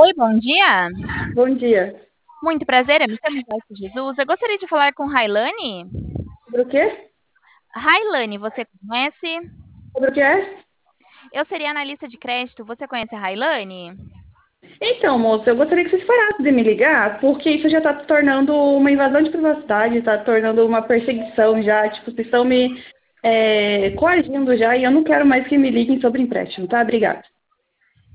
Oi, bom dia. Bom dia. Muito prazer, eu me chamo Joyce Jesus. Eu gostaria de falar com Railane. Sobre o quê? Railane, você conhece? Sobre o que é? Eu seria analista de crédito. Você conhece a Railane? Então, moça, eu gostaria que vocês parassem de me ligar, porque isso já está se tornando uma invasão de privacidade, está tornando uma perseguição já. Tipo, vocês estão me coagindo já e eu não quero mais que me liguem sobre empréstimo, tá? Obrigada.